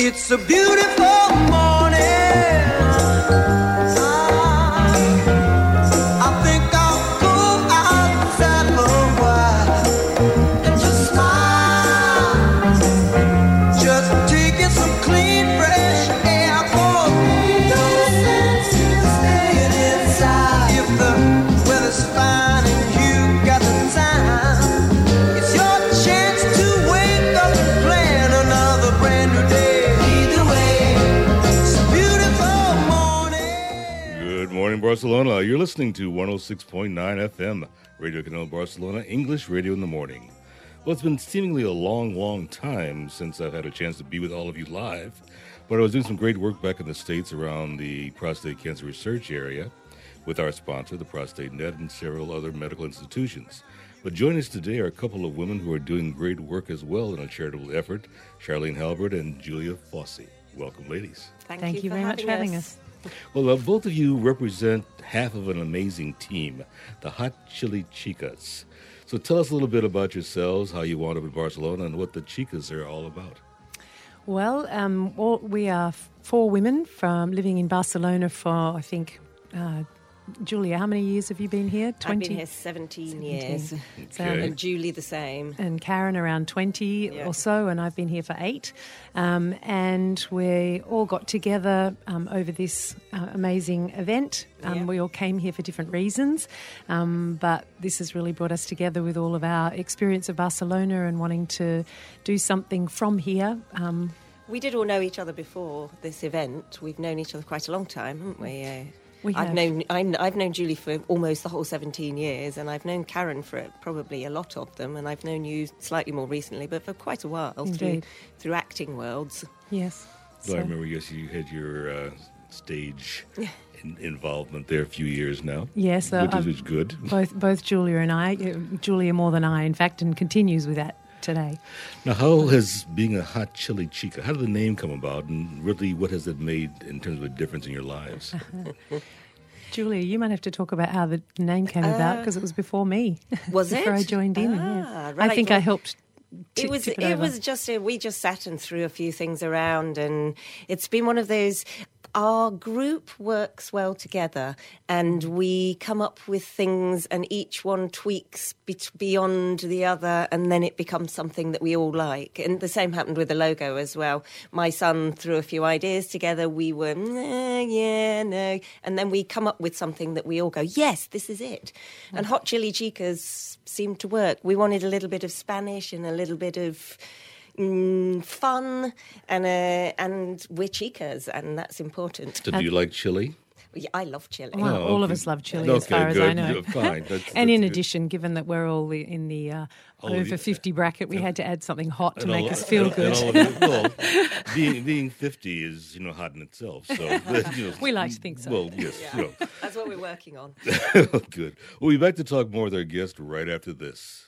It's a beautiful morning. I think I'll go outside for a while and just smile. Just taking some clean, fresh air. For no sense in staying inside. If the weather's fine and you got the time, it's your chance to wake up and plan another brand new day. Good morning, Barcelona. You're listening to 106.9 FM, Radio Canal Barcelona, English radio in the morning. Well, it's been seemingly a long, long time since I've had a chance to be with all of you live, but I was doing some great work back in the States around the prostate cancer research area with our sponsor, the Prostate Net, and several other medical institutions. But joining us today are a couple of women who are doing great work as well in a charitable effort, Charlene Halbert and Julia Fossey. Welcome, ladies. Thank you very much for having us. Well, both of you represent half of an amazing team, the Hot Chili Chicas. So tell us a little bit about yourselves, how you wound up in Barcelona, and what the Chicas are all about. Well, we are four women from living in Barcelona for, I think, Julia, how many years have you been here? 20? I've been here 17 years. Okay. And Julie the same. And Karen around 20 or so, and I've been here for 8. And we all got together over this amazing event. We all came here for different reasons, but this has really brought us together with all of our experience of Barcelona and wanting to do something from here. We did all know each other before this event. We've known each other quite a long time, haven't we? I've known Julie for almost the whole 17 years, and I've known Karen for probably a lot of them, and I've known you slightly more recently, but for quite a while through acting worlds. Yes. So I remember, yes, you had your stage involvement there a few years now. Yes, which is good. Both Julia and I, Julia more than I, in fact, and continues with that today. Now, how has being a Hot Chili Chica, how did the name come about, and really what has it made in terms of a difference in your lives? Julia, you might have to talk about how the name came about, because it was before me. Was it? Before I joined in. Right. I think I helped. It was just we just sat and threw a few things around, and it's been one of those. Our group works well together, and we come up with things, and each one tweaks beyond the other, and then it becomes something that we all like. And the same happened with the logo as well. My son threw a few ideas together. We were, no. And then we come up with something that we all go, yes, this is it. And Hot Chili Chicas seemed to work. We wanted a little bit of Spanish and a little bit of fun, and we're chicas, and that's important. So do you like chili? Yeah, I love chili. Well, all of us love chili, as far as I know. Fine. And in addition, given that we're all in the over 50 bracket, we had to add something hot to make us feel good. Well, being 50 is hot in itself. So we like to think so. Well, yes, that's what we're working on. Good. We'll be back to talk more with our guest right after this.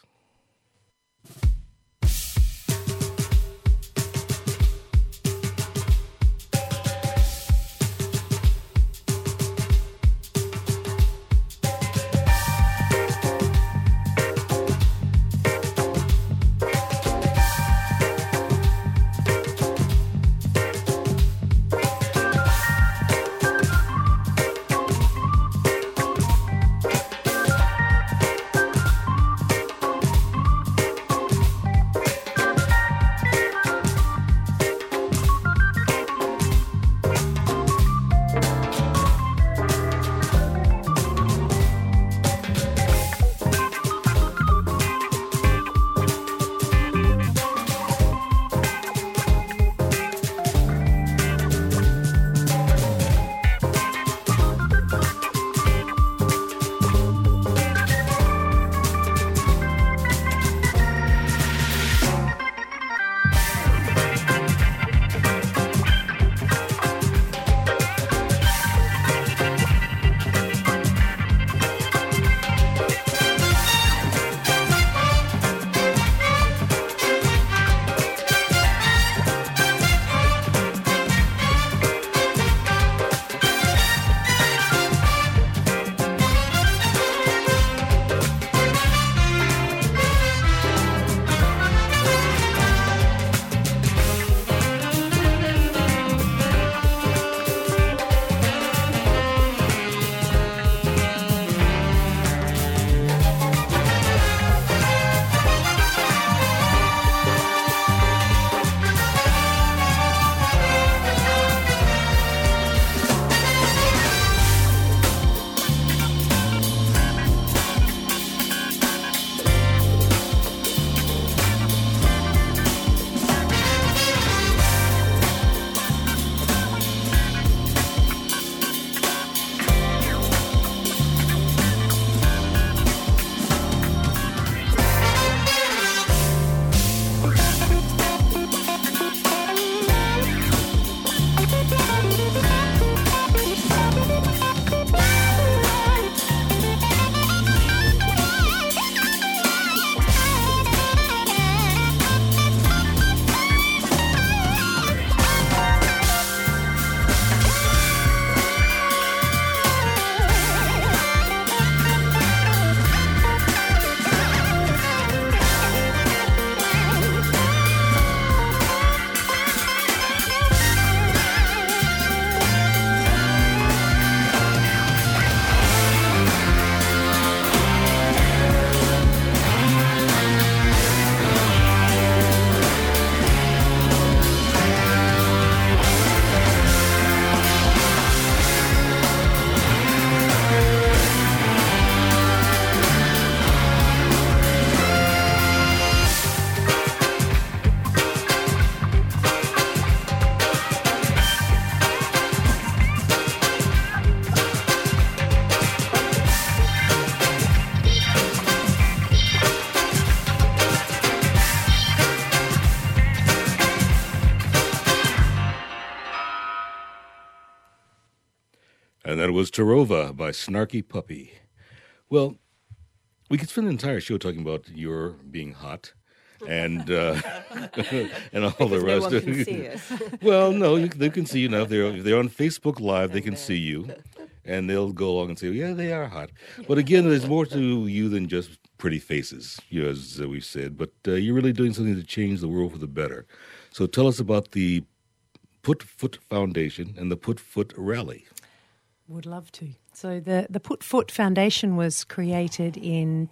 was Tarova by Snarky Puppy. Well, we could spend the entire show talking about your being hot and and all the rest. No one can see us. Well, no, they can see you now. If they're on Facebook Live, they can see you, and they'll go along and say, "Yeah, they are hot." But again, there's more to you than just pretty faces, as we've said. But you're really doing something to change the world for the better. So tell us about the Put Foot Foundation and the Put Foot Rally. Would love to. So the Put Foot Foundation was created in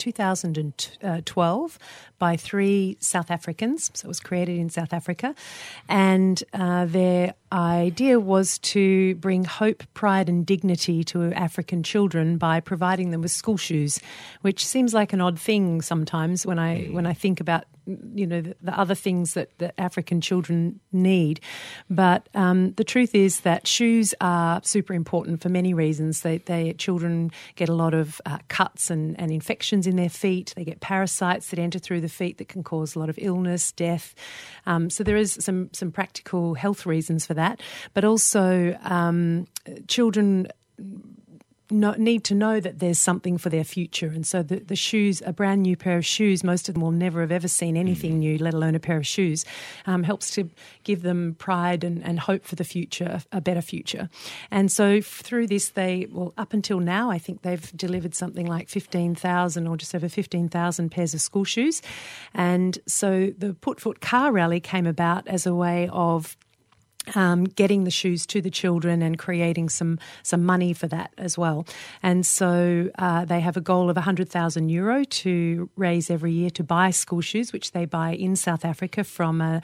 2012 by 3 South Africans. So it was created in South Africa. And their idea was to bring hope, pride and dignity to African children by providing them with school shoes, which seems like an odd thing sometimes when I think about the other things that African children need. But the truth is that shoes are super important for many reasons. Children get a lot of cuts and infections in their feet. They get parasites that enter through the feet that can cause a lot of illness, death. So there is some practical health reasons for that. But also children need to know that there's something for their future. And so the shoes, a brand new pair of shoes, most of them will never have ever seen anything new, let alone a pair of shoes, helps to give them pride and hope for the future, a better future. And so through this, up until now, I think they've delivered something like 15,000 or just over 15,000 pairs of school shoes. And so the Put Foot Car Rally came about as a way of getting the shoes to the children and creating some money for that as well. And so they have a goal of €100,000 to raise every year to buy school shoes, which they buy in South Africa from a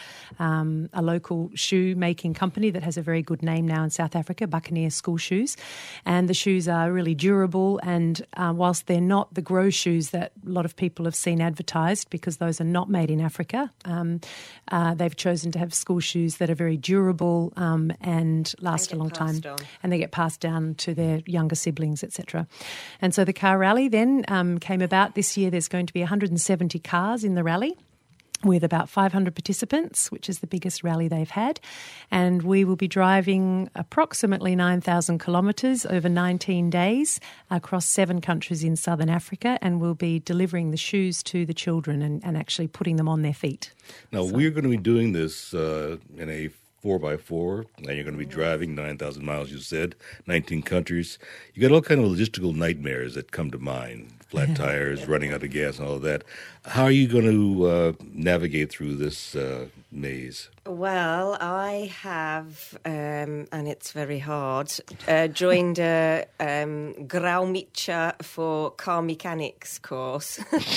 local shoe-making company that has a very good name now in South Africa, Buccaneer School Shoes. And the shoes are really durable, and whilst they're not the grow shoes that a lot of people have seen advertised, because those are not made in Africa, they've chosen to have school shoes that are very durable and last a long time, and they get passed down to their younger siblings, etc. And so the car rally then came about. This year there's going to be 170 cars in the rally, with about 500 participants, which is the biggest rally they've had. And we will be driving approximately 9,000 kilometres over 19 days across 7 countries in southern Africa, and we'll be delivering the shoes to the children and actually putting them on their feet. Now, we're going to be doing this in a 4x4, and you're going to be driving 9,000 miles, you said, 19 countries. You got all kind of logistical nightmares that come to mind, flat tires, running out of gas and all of that. How are you going to navigate through this maze? Well, I have, and it's very hard, joined a Graumicha for car mechanics course.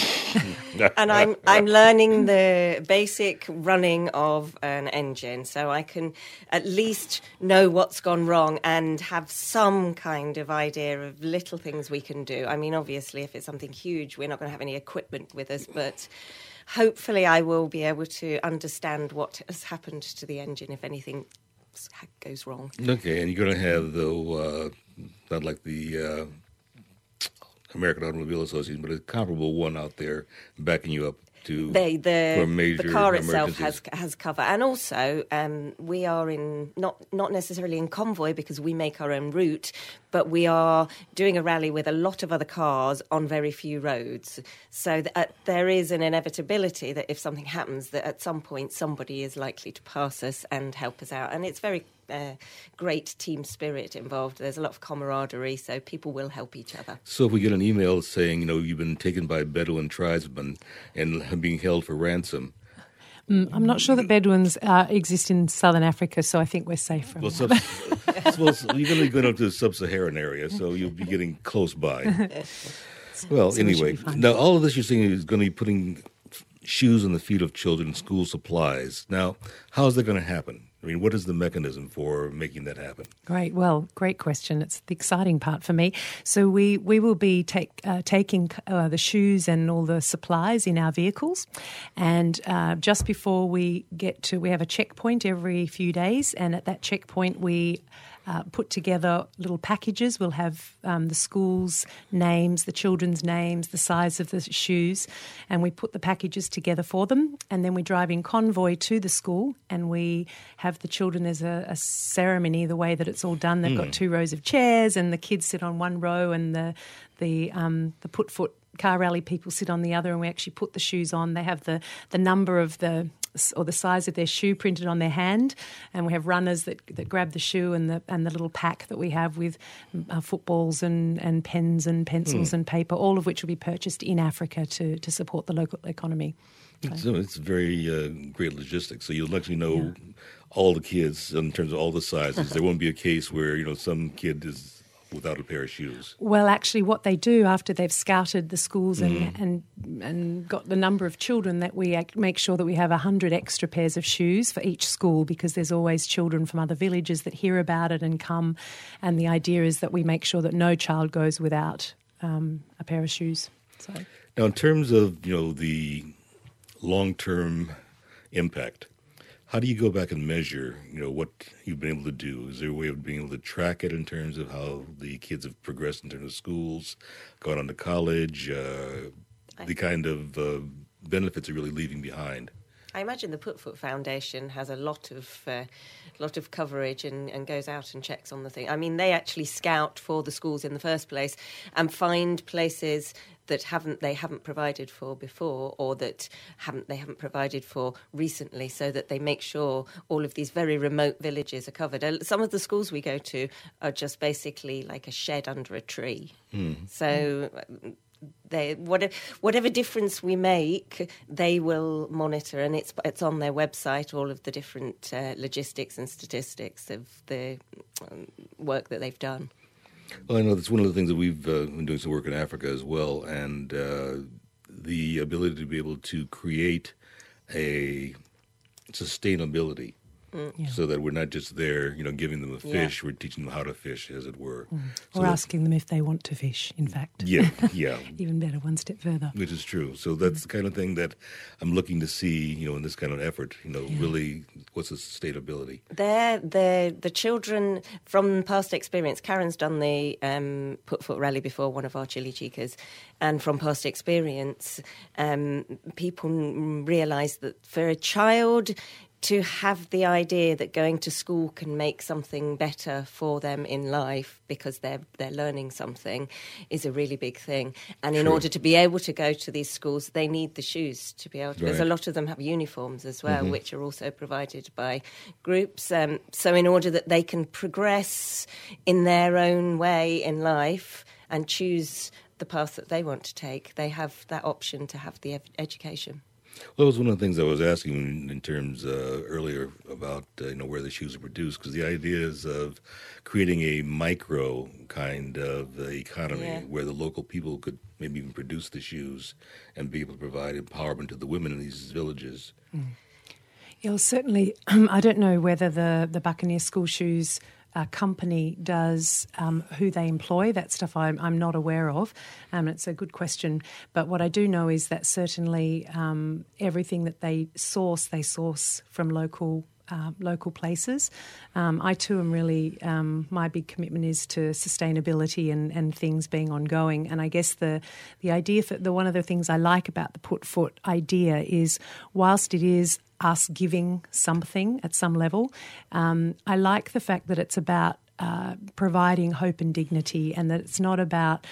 And I'm learning the basic running of an engine, so I can at least know what's gone wrong and have some kind of idea of little things we can do. I mean, obviously, if it's something huge, we're not going to have any equipment with us, but hopefully I will be able to understand what has happened to the engine if anything goes wrong. Okay, and you're going to have, though, not like the American Automobile Association, but a comparable one out there backing you up to for major the car itself emergencies. has cover, and also we are in not necessarily in convoy because we make our own route, but we are doing a rally with a lot of other cars on very few roads. So there is an inevitability that if something happens, that at some point somebody is likely to pass us and help us out, and it's very great team spirit involved. There's a lot of camaraderie, so people will help each other. So if we get an email saying, you've been taken by Bedouin tribesmen and being held for ransom. I'm not sure that Bedouins exist in southern Africa, so I think we're safe from that. Well, you're going to go up to the sub-Saharan area, so you'll be getting close by. Well, anyway, now all of this you're saying is going to be putting shoes on the feet of children, school supplies. Now, how is that going to happen? I mean, what is the mechanism for making that happen? Great. Well, great question. It's the exciting part for me. So we will be taking the shoes and all the supplies in our vehicles. And just before we have a checkpoint every few days. And at that checkpoint, we put together little packages. We'll have the school's names, the children's names, the size of the shoes, and we put the packages together for them. And then we drive in convoy to the school, and we have the children. There's a ceremony, the way that it's all done. They've got 2 rows of chairs, and the kids sit on one row, and the Put-Foot car rally people sit on the other, and we actually put the shoes on. They have the number of the size of their shoe printed on their hand, and we have runners that grab the shoe and the little pack that we have with footballs and pens and pencils and paper, all of which will be purchased in Africa to support the local economy. So it's very great logistics. So you'll actually know all the kids in terms of all the sizes. There won't be a case where some kid is without a pair of shoes. Well, actually, what they do after they've scouted the schools and got the number of children, that we make sure that we have 100 extra pairs of shoes for each school, because there's always children from other villages that hear about it and come. And the idea is that we make sure that no child goes without a pair of shoes. So now, in terms of the long-term impact, how do you go back and measure, what you've been able to do? Is there a way of being able to track it in terms of how the kids have progressed in terms of schools, gone on to college, the kind of benefits they're really leaving behind? I imagine the Put-Foot Foundation has a lot of coverage and goes out and checks on the thing. I mean, they actually scout for the schools in the first place and find places that they haven't provided for before, or that they haven't provided for recently, so that they make sure all of these very remote villages are covered. Some of the schools we go to are just basically like a shed under a tree. So whatever difference we make, they will monitor, and it's on their website, all of the different logistics and statistics of the work that they've done. Well, I know that's one of the things that we've been doing some work in Africa as well, and the ability to be able to create a sustainability. So that we're not just there, giving them a fish. We're teaching them how to fish, as it were. So or asking them if they want to fish, in fact. Yeah. Even better, one step further. Which is true. So that's the kind of thing that I'm looking to see, in this kind of effort, really what's the sustainability? The children, from past experience, Karen's done the Put-Foot Rally before, one of our Chili Chicas, and from past experience, people realise that for a child to have the idea that going to school can make something better for them in life because they're learning something is a really big thing. And in order to be able to go to these schools, they need the shoes to be able to. Because a lot of them have uniforms as well, which are also provided by groups. So in order that they can progress in their own way in life and choose the path that they want to take, they have that option to have the education. Well, that was one of the things I was asking in terms earlier about where the shoes are produced, because the idea is of creating a micro kind of economy where the local people could maybe even produce the shoes and be able to provide empowerment to the women in these villages. Yeah, well, certainly, I don't know whether the Buccaneer School Shoes company does who they employ. That stuff I'm not aware of. It's a good question. But what I do know is that certainly everything that they source from local places. I too am really, my big commitment is to sustainability and things being ongoing. And I guess the idea, one of the things I like about the Put-Foot idea is, whilst it is us giving something at some level, I like the fact that it's about providing hope and dignity, and that it's not about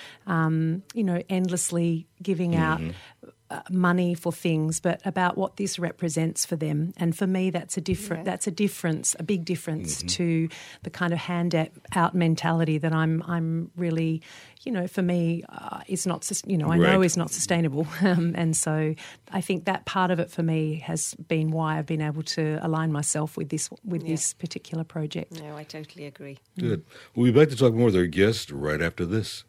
endlessly giving out money for things, but about what this represents for them. And for me, that's a big difference to the kind of hand-out mentality that I'm really, for me, is not, I know is not sustainable. And so I think that part of it for me has been why I've been able to align myself with this particular project. No, I totally agree. Good. We'll be back to talk more with our guest right after this.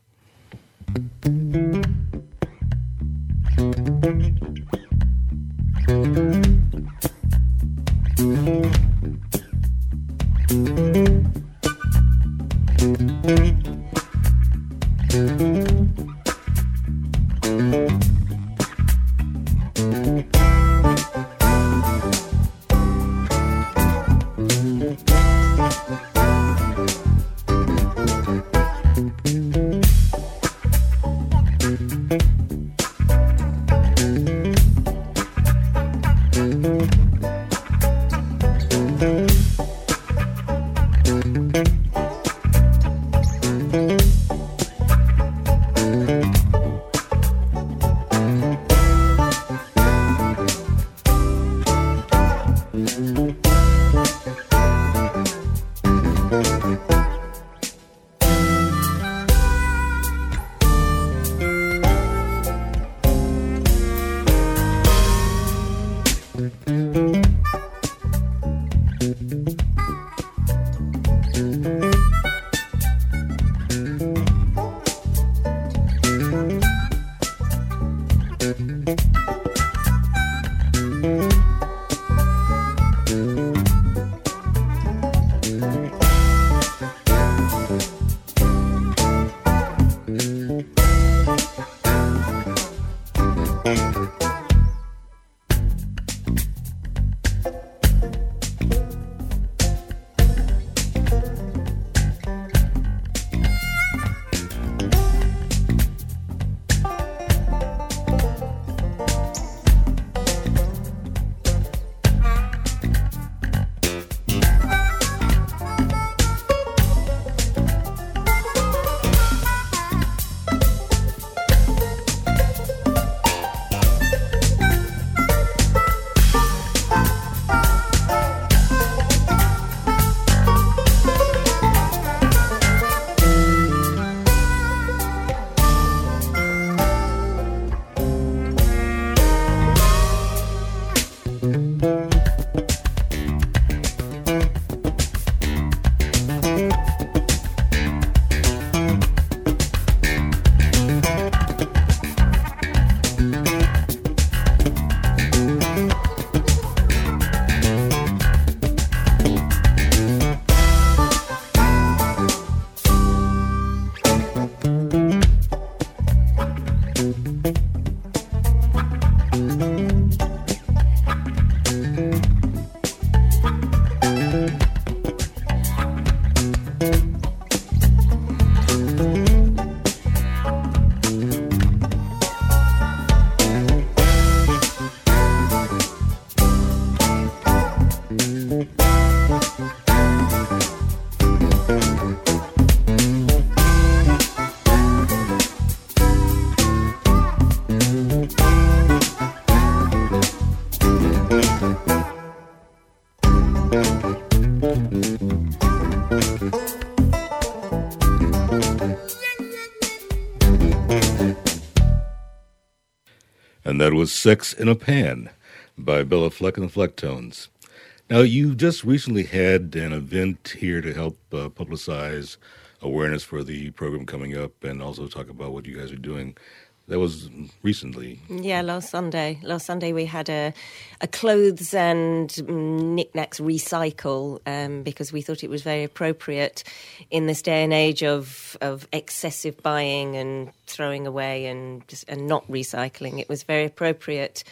And that was Sex in a Pan by Bella Fleck and the Flecktones. Now, you just recently had an event here to help publicize awareness for the program coming up and also talk about what you guys are doing. That was recently. Yeah, last Sunday. Last Sunday we had a clothes and knickknacks recycle because we thought it was very appropriate in this day and age of excessive buying and throwing away and not recycling. It was very appropriate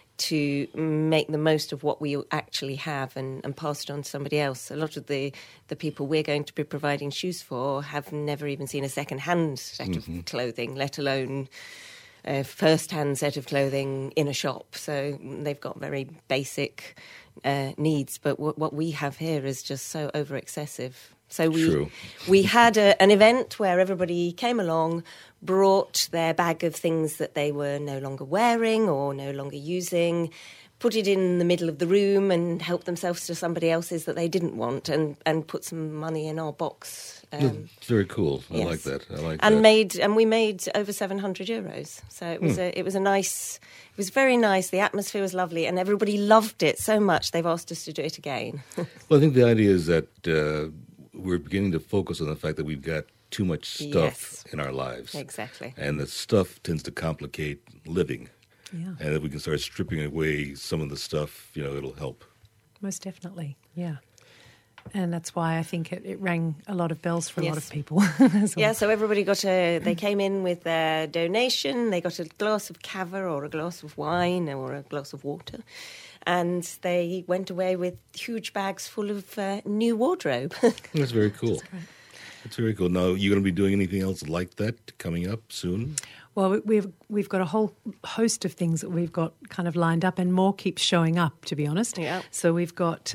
to make the most of what we actually have and pass it on to somebody else. A lot of the people we're going to be providing shoes for have never even seen a second-hand set of clothing, let alone a first-hand set of clothing in a shop. So they've got very basic needs. But what we have here is just so over-excessive. So we had an event where everybody came along, brought their bag of things that they were no longer wearing or no longer using, put it in the middle of the room and helped themselves to somebody else's that they didn't want and put some money in our box. It's very cool. I like that. We made over €700. So it was very nice. The atmosphere was lovely and everybody loved it so much they've asked us to do it again. Well, I think the idea is that we're beginning to focus on the fact that we've got too much stuff in our lives. Exactly. And the stuff tends to complicate living. Yeah. And if we can start stripping away some of the stuff, it'll help. Most definitely, yeah. And that's why I think it rang a lot of bells for a lot of people as well. Yeah, so everybody they came in with their donation, they got a glass of cava or a glass of wine or a glass of water, and they went away with huge bags full of new wardrobe. That's very cool. That's great. That's very cool. Now, you going to be doing anything else like that coming up soon? Well, we've got a whole host of things that we've got kind of lined up, and more keeps showing up, to be honest. Yeah. So we've got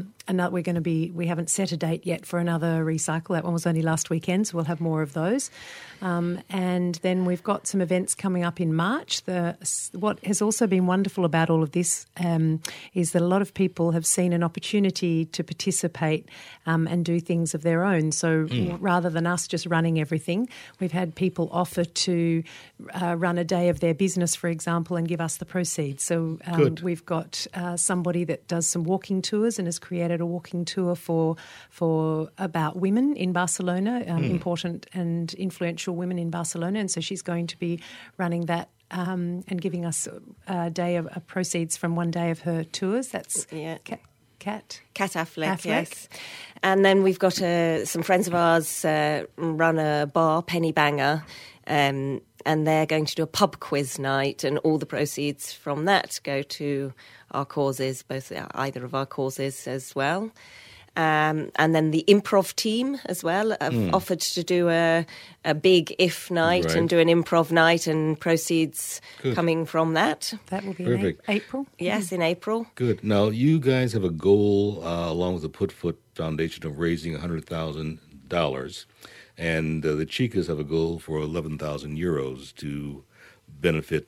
we haven't set a date yet for another recycle. That one was only last weekend, so we'll have more of those. And then we've got some events coming up in March. What has also been wonderful about all of this is that a lot of people have seen an opportunity to participate and do things of their own. So rather than us just running everything, we've had people offer to run a day of their business, for example, and give us the proceeds. So we've got somebody that does some walking tours and has created a walking tour for about women in Barcelona, important and influential women in Barcelona, and so she's going to be running that and giving us a day of proceeds from one day of her tours. That's Kat Affleck, yes. And then we've got some friends of ours run a bar, Penny Banger, and they're going to do a pub quiz night, and all the proceeds from that go to our causes, either of our causes as well. And then the improv team as well have offered to do a big IF night and do an improv night, and proceeds coming from that. That will be in April. Yes, in April. Good. Now, you guys have a goal, along with the Putfoot Foundation, of raising $100,000. And the Chicas have a goal for 11,000 euros to benefit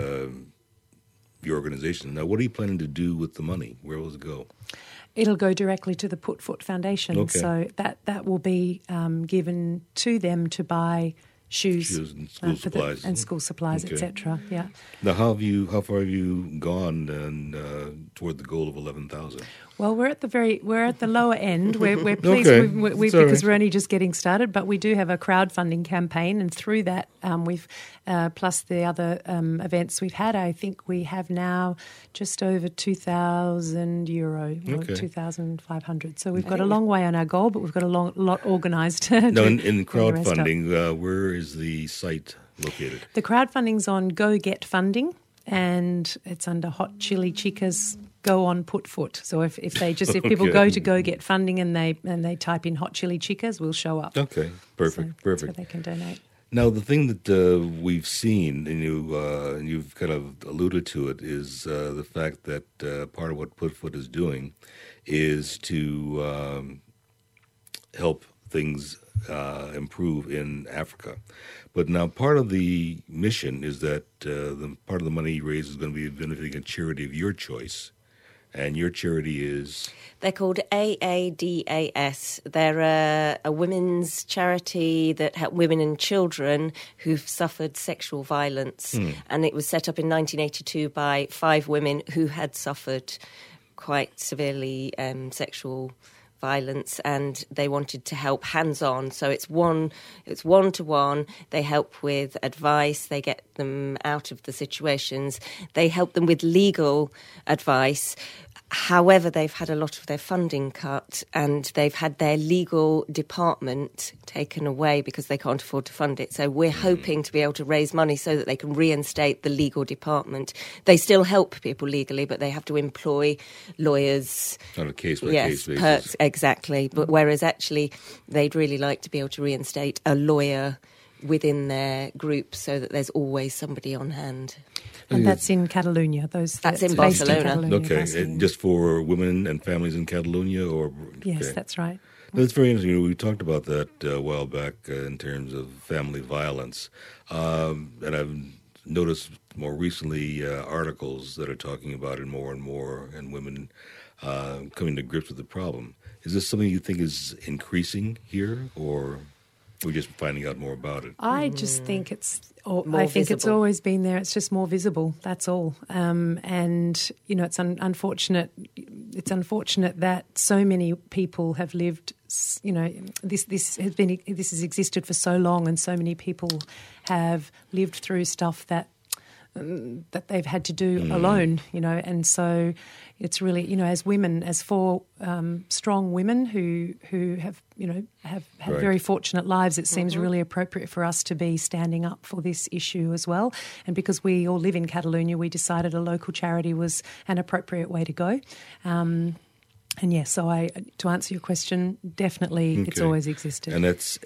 your organization. Now, what are you planning to do with the money? Where will it go? It'll go directly to the Putfoot Foundation. Okay. So that will be given to them to buy shoes and school supplies, school supplies, etc. Yeah. Now, how far have you gone toward the goal of 11,000? Well, we're at the lower end. We're pleased because we're only just getting started, but we do have a crowdfunding campaign, and through that, we've plus the other events we've had. I think we have now just over €2,000, 2,500. So we've got a long way on our goal, but we've got a lot organised. Now, in crowdfunding, where is the site located? The crowdfunding's on Go Get Funding, and it's under Hot Chili Chicas. Go on Putfoot. So if people go to Go Get Funding and they type in Hot Chili Chicas, we'll show up. Okay, perfect. So they can donate. Now, the thing that we've seen, and you've kind of alluded to it, is the fact that part of what Putfoot is doing is to help things improve in Africa. But now part of the mission is that the part of the money raised is going to be benefiting a charity of your choice. And your charity is? They're called AADAS. They're a women's charity that help women and children who've suffered sexual violence. And it was set up in 1982 by 5 women who had suffered quite severely sexual violence, and they wanted to help hands-on. So it's one-to-one. They help with advice. They get them out of the situations. They help them with legal advice. However, they've had a lot of their funding cut, and they've had their legal department taken away because they can't afford to fund it. So we're hoping to be able to raise money so that they can reinstate the legal department. They still help people legally, but they have to employ lawyers. On a case-by-case basis. Exactly. But whereas actually they'd really like to be able to reinstate a lawyer within their group so that there's always somebody on hand. And that's in Catalonia. That's in Barcelona. Okay, just for women and families in Catalonia, or yes, that's right. That's very interesting. We talked about that a while back in terms of family violence, and I've noticed more recently articles that are talking about it more and more, and women coming to grips with the problem. Is this something you think is increasing here, or we're just finding out more about it? I just think it's always been there. It's just more visible. That's all. And it's unfortunate. It's unfortunate that so many people have lived. This has existed for so long, and so many people have lived through stuff that they've had to do alone. And so it's really, as women, as 4 strong women who have had very fortunate lives, it seems really appropriate for us to be standing up for this issue as well. And because we all live in Catalonia, we decided a local charity was an appropriate way to go. And yes, so to answer your question, definitely it's always existed. And that's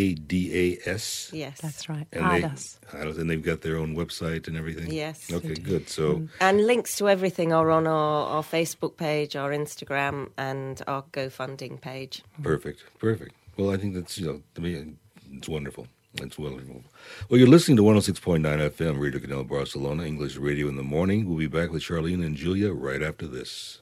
AADAS? Yes. That's right, ADAS. And they've got their own website and everything? Yes. Okay, good. So, and links to everything are on our Facebook page, our Instagram, and our GoFunding page. Perfect. Well, I think that's, to me, it's wonderful. It's wonderful. Well, you're listening to 106.9 FM, Radio Canal Barcelona, English Radio in the Morning. We'll be back with Charlene and Julia right after this.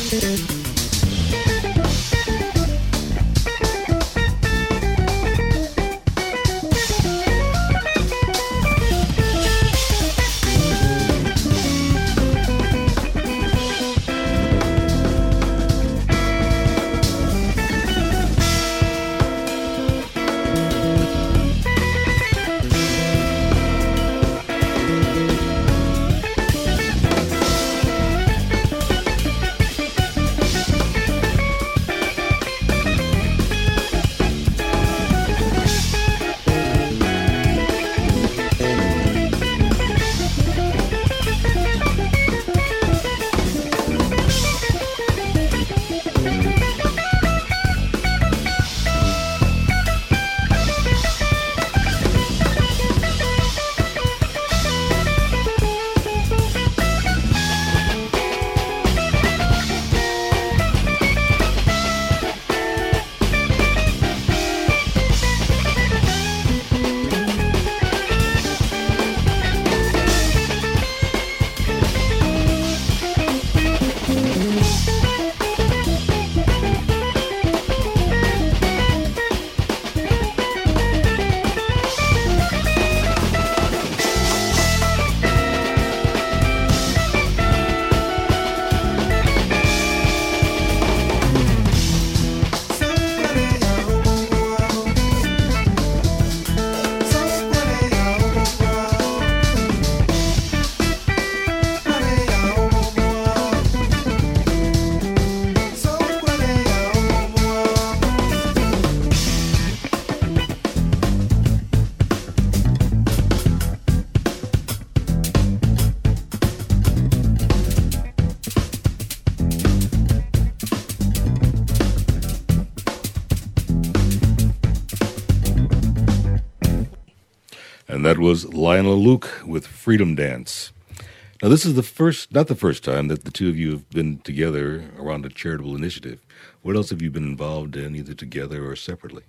And that was Lionel Luke with Freedom Dance. Now, this is not the first time that the two of you have been together around a charitable initiative. What else have you been involved in, either together or separately?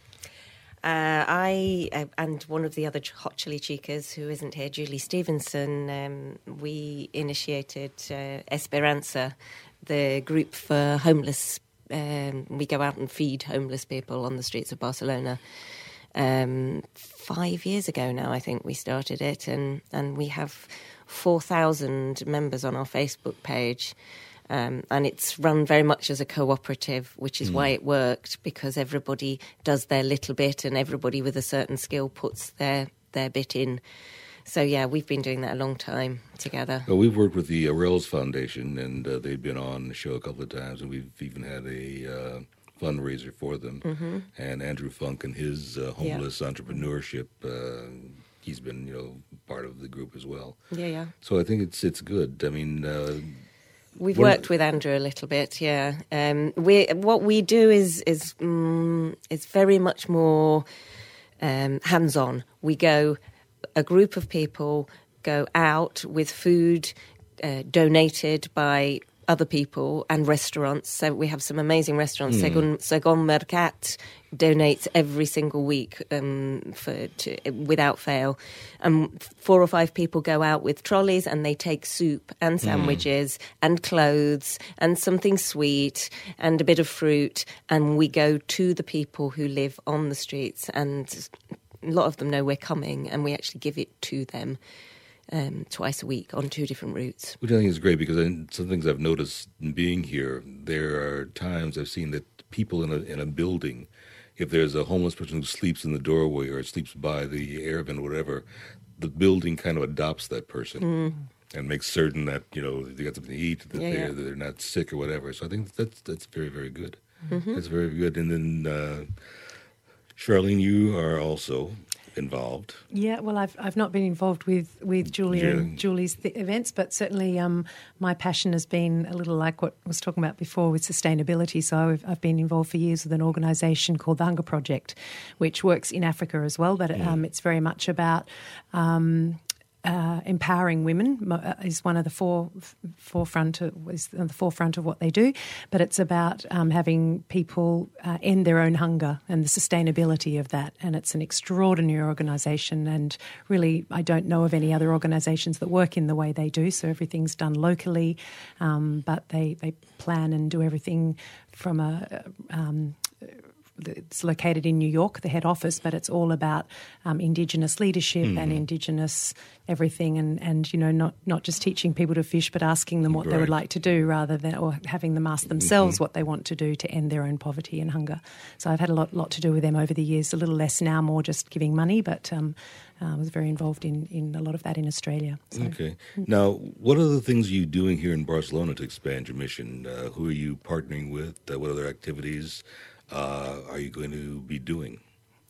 I and one of the other Hot Chili Chicas, who isn't here, Julie Stevenson, we initiated Esperanza, the group for homeless. We go out and feed homeless people on the streets of Barcelona. 5 years ago now, I think we started it, and we have 4,000 members on our Facebook page. And it's run very much as a cooperative, which is why it worked, because everybody does their little bit and everybody with a certain skill puts their bit in. So, yeah, we've been doing that a long time together. Well, we've worked with the Arels Foundation, and they've been on the show a couple of times, and we've even had a fundraiser for them. Mm-hmm. And Andrew Funk and his homeless entrepreneurship, he's been, part of the group as well. Yeah. So I think it's good. I mean... We've worked with Andrew a little bit, yeah. What we do is very much more hands-on. A group of people go out with food donated by other people and restaurants. So we have some amazing restaurants. Segon Mercat donates every single week without fail. 4 or 5 people go out with trolleys and they take soup and sandwiches and clothes and something sweet and a bit of fruit, and we go to the people who live on the streets, and a lot of them know we're coming, and we actually give it to them. Twice a week on 2 different routes. Which I think is great, because some things I've noticed in being here, there are times I've seen that people in a building, if there's a homeless person who sleeps in the doorway or sleeps by the air vent or whatever, the building kind of adopts that person and makes certain that, they got something to eat, that they're not sick or whatever. So I think that's very, very good. Mm-hmm. That's very good. And then, Charlene, you are also involved. Yeah, well, I've not been involved with Julia and Julie's events, but certainly my passion has been a little like what I was talking about before with sustainability. So I've been involved for years with an organisation called the Hunger Project, which works in Africa as well, but it's very much about empowering women is one of the forefront of what they do, but it's about having people end their own hunger and the sustainability of that. And it's an extraordinary organisation, and really I don't know of any other organisations that work in the way they do. So everything's done locally, but they plan and do everything from it's located in New York, the head office, but it's all about Indigenous leadership and Indigenous everything, and not just teaching people to fish, but asking them what they would like to do, rather than or having them ask themselves what they want to do to end their own poverty and hunger. So I've had a lot to do with them over the years. A little less now, more just giving money, but I was very involved in a lot of that in Australia. So. Okay. Now, what are the things you doing here in Barcelona to expand your mission? Who are you partnering with? What other activities are you going to be doing?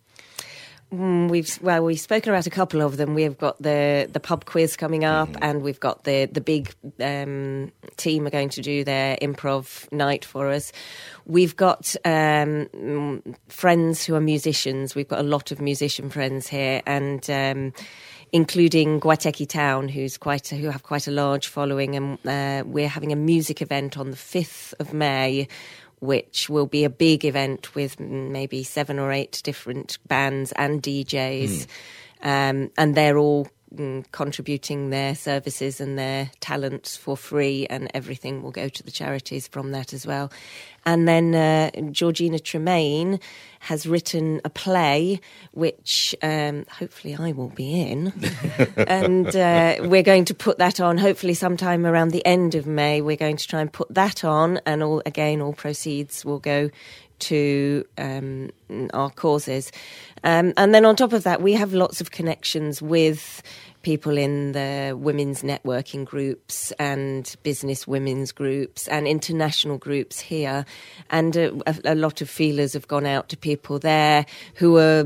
We've spoken about a couple of them. We've got the pub quiz coming up, and we've got the big team are going to do their improv night for us. We've got friends who are musicians. We've got a lot of musician friends here, and including Guateque Town, who have quite a large following, and we're having a music event on the 5th of May, which will be a big event with maybe 7 or 8 different bands and DJs. And they're all contributing their services and their talents for free, and everything will go to the charities from that as well. And then Georgina Tremaine has written a play, which hopefully I will be in. And we're going to put that on, hopefully sometime around the end of May. We're going to try and put that on, and all proceeds will go to our causes. And then on top of that, we have lots of connections with people in the women's networking groups and business women's groups and international groups here. And a lot of feelers have gone out to people there who are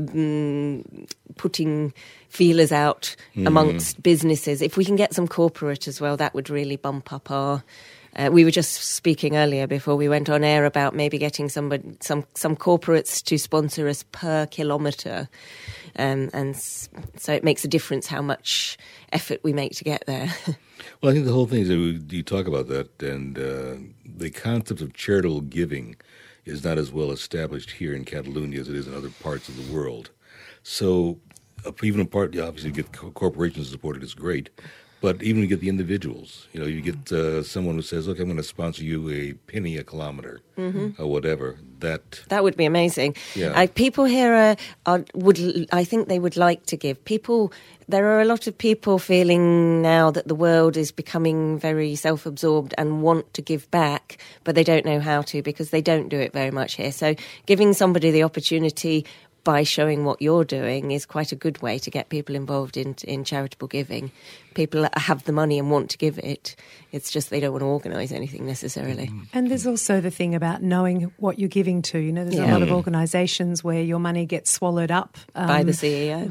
putting feelers out amongst businesses. If we can get some corporate as well, that would really bump up our... we were just speaking earlier before we went on air about maybe getting some corporates to sponsor us per kilometre. And so it makes a difference how much effort we make to get there. Well, I think the whole thing is that you talk about that, and the concept of charitable giving is not as well established here in Catalonia as it is in other parts of the world. So even a part, obviously, get corporations supported is great. But even you get the individuals, you get someone who says, "Look, I'm going to sponsor you a penny a kilometer, or whatever." That would be amazing. Yeah. People here I think they would like to give. There are a lot of people feeling now that the world is becoming very self-absorbed and want to give back, but they don't know how to because they don't do it very much here. So giving somebody the opportunity by showing what you're doing is quite a good way to get people involved in charitable giving. People have the money and want to give it. It's just they don't want to organise anything necessarily. And there's also the thing about knowing what you're giving to. There's a lot of organisations where your money gets swallowed up by the CEO.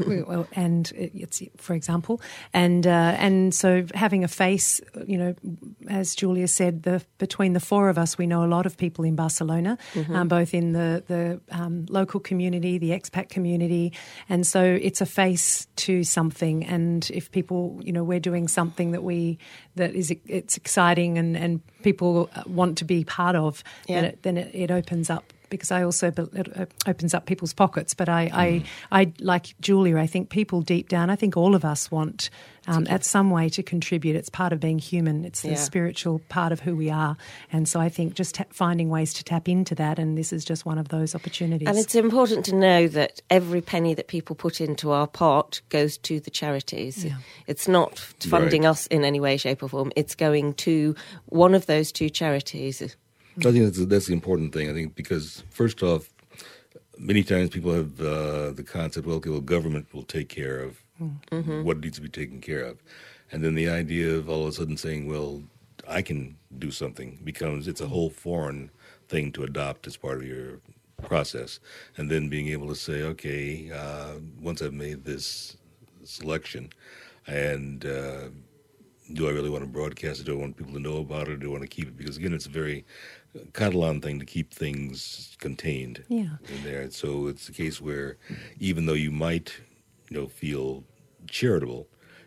It's for example, and so having a face, as Julia said, between the four of us, we know a lot of people in Barcelona, both in the local community, the expat community, and so it's a face to something. And if people, we're doing something it's exciting and people want to be part of, then it opens up. Because it opens up people's pockets. But I like Julia, I think people deep down, I think all of us want at some way to contribute. It's part of being human. It's the spiritual part of who we are. And so I think just finding ways to tap into that, and this is just one of those opportunities. And it's important to know that every penny that people put into our pot goes to the charities. Yeah. It's not funding us in any way, shape or form. It's going to one of those two charities. I think that's the important thing. I think because, first off, many times people have the concept, government will take care of what needs to be taken care of. And then the idea of all of a sudden saying, well, I can do something it's a whole foreign thing to adopt as part of your process. And then being able to say, okay, once I've made this selection and do I really want to broadcast it? Do I want people to know about it? Or do I want to keep it? Because, again, it's a very Catalan thing to keep things contained in there. So it's a case where even though you might, feel charitable,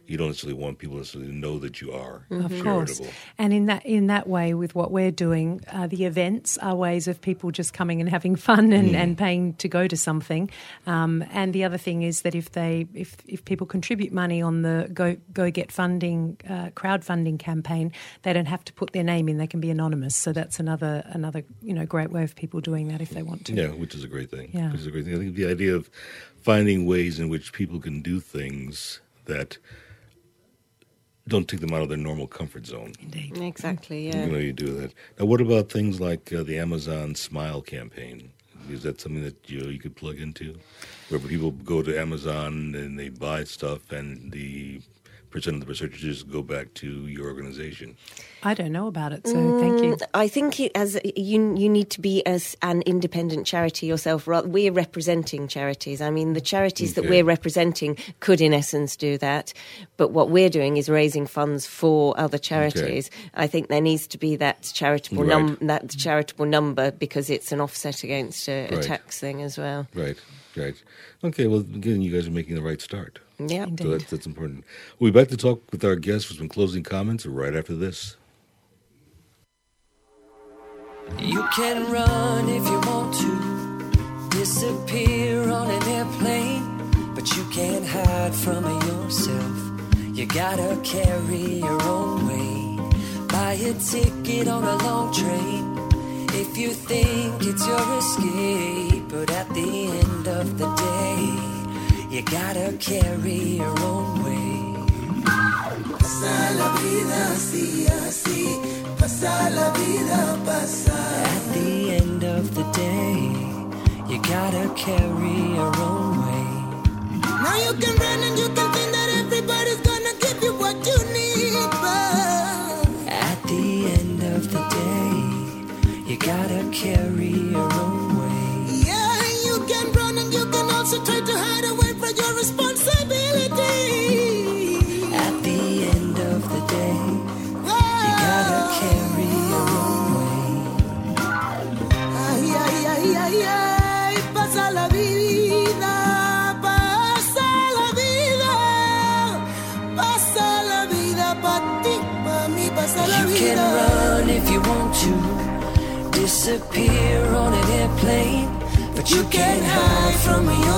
you don't necessarily want people necessarily to know that you are Of course. charitable. And in that way, with what we're doing, the events are ways of people just coming and having fun and paying to go to something. And the other thing is that if people contribute money on the Go Get Funding crowdfunding campaign, they don't have to put their name in; they can be anonymous. So that's another great way of people doing that if they want to. Yeah, which is a great thing. Yeah. Which is a great thing. I think the idea of finding ways in which people can do things that don't take them out of their normal comfort zone. Indeed. Exactly, yeah. You do that. Now, what about things like the Amazon Smile campaign? Is that something that you could plug into? Where people go to Amazon and they buy stuff and the percent of the percentages go back to your organization. I don't know about it, so thank you. I think you need to be as an independent charity yourself. We're representing charities. I mean, the charities that we're representing could, in essence, do that. But what we're doing is raising funds for other charities. Okay. I think there needs to be that charitable number because it's an offset against a tax thing as well. Right. Okay, well, again, you guys are making the right start. Yeah. So that's important. We'll be back to talk with our guests for some closing comments right after this. You can run if you want to, disappear on an airplane, but you can't hide from yourself. You gotta carry your own weight. Buy a ticket on a long train if you think it's your escape, but at the end of the day, you gotta carry your own weight. Pasa la vida así, así. Pasa la vida, pasa. At the end of the day, you gotta carry your own weight. Now you can run and you can think that everybody's gonna give you what you need, but at the end of the day, you gotta carry your own weight. Yeah, you can run and you can also try to hide away from your responsibility. At the end of the day, you gotta carry your own weight. Ay, ay, ay, ay, ay, pasa la vida, pa' ti, pa' mí, pasa la vida. You can run if you want to, disappear on an airplane, but you can't hide from your